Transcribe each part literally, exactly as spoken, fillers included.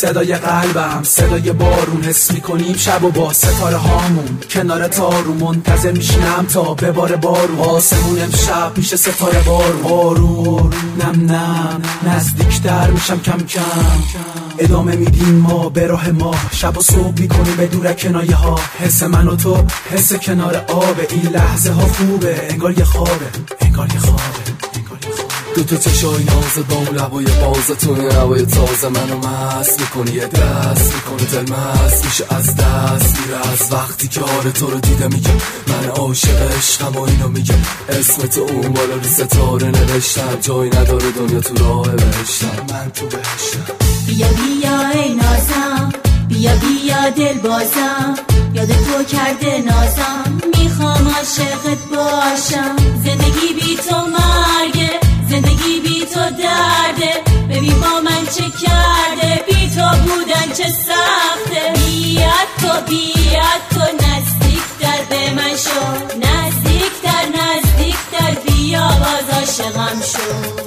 صدای قلبم، صدای بارون. حس میکنیم شب و با ستاره هامون کنار تارو منتظر میشینم تا بباره بارون. آسمون امشب میشه ستاره بارون. بارون نم نم نزدیکتر میشم کم کم. ادامه میدیم ما به راه ما، شب و صبح میکنیم به دور کنایه ها. حس من و تو حس کنار آبه، این لحظه ها خوبه انگار یه خوابه، انگار یه خوابه. دو تا چشای نازت با اون لبای بازتون، هوای تازه منو مست میکنی، یه دست میکنه دل مست میشه از دست میره. از وقتی که آره تو رو دیده میگم من عاشق عشقم و اینو میگم. اسم تو اون بالا رو ستاره نوشتم، جایی نداره دنیا تو راه بهشتم، من تو بهشتم. بیا بیا ای نازم، بیا بیا دل بازم، یاد تو کرده نازم، میخوام عاشقت باشم. زندگی بی تو مرگه، زندگی بی تو درده، ببین با من چه کرده، بی تو بودن چه سخته. بیاد تو بیاد تو نزدیکتر به من شو، نزدیکتر نزدیکتر بیا باز عاشقم شو.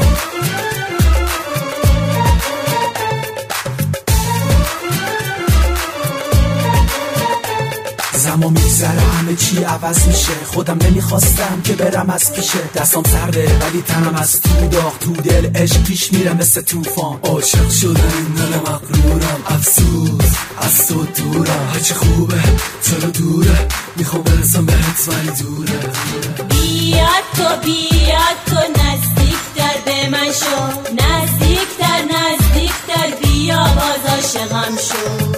زمان میگذره همه چی عوض میشه، خودم نمیخواستم که برم از پیشه. دستام سرده ولی تنم از تو داغ، تو دل عشق پیش میره مثل طوفان. عاشق شده این دل مغرورم، افسوس از تو دورم. هرچی خوبه چرا دوره، میخوام برسم بهت ولی دوره. بیاد تو بیاد تو نزدیکتر به من شو، نزدیکتر نزدیکتر بیا باز عاشقم شو.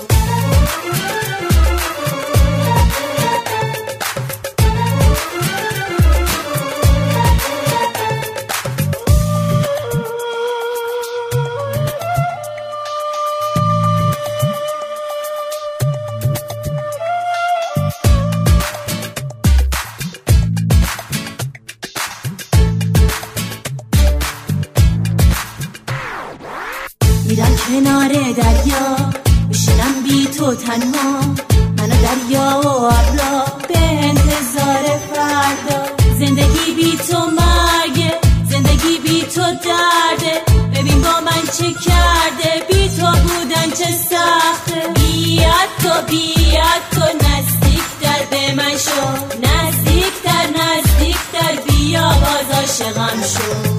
میرم کنار دریا، میشینم بی تو تنها، منو دریا و ابرا به انتظار فردا. زندگی بی تو مرگه، زندگی بی تو درده، ببین با من چه کرده، بی تو بودن چه سخته. بیاد تو بیاد تو نزدیکتر به من شو، نزدیکتر نزدیکتر بیا باز عاشقم شو.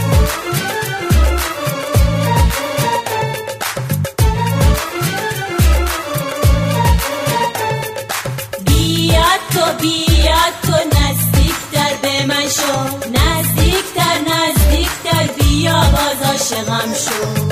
تو بیاد تو نزدیکتر به من شو، نزدیکتر نزدیکتر بیا باز عاشقم شو.